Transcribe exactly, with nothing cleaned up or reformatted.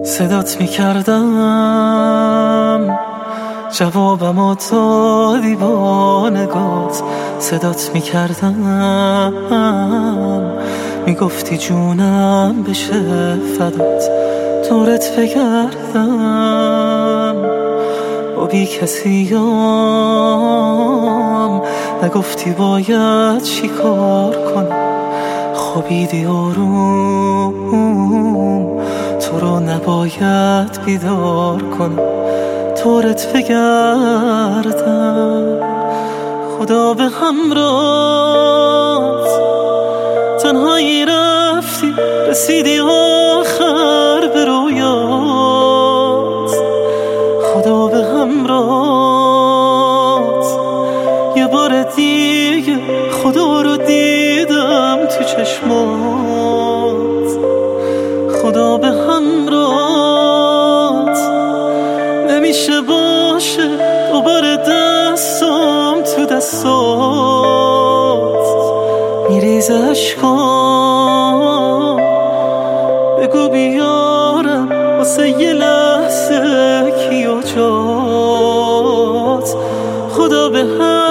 صدات میکردم جوابمو دادی با نگات، صدات میکردم میگفتی جونم بشه فدات، دورت بگردم با بی کسیم، نگفتی باید چی کار کنم، خوابیدی آروم تو رو نباید بیدار کنم، دورت بگردم خدا به همراهت، تنهایی رفتی رسیدی آخر به رویات، خدا به همراهت یه بار دیگه خدا رو دیدم تو چشمات، خدا به همراهت نمیشه باشه دوباره دستم تو دستات، میریزه اشکام بگو بیارم واسه یه لحظه کیا جات، خدا به هم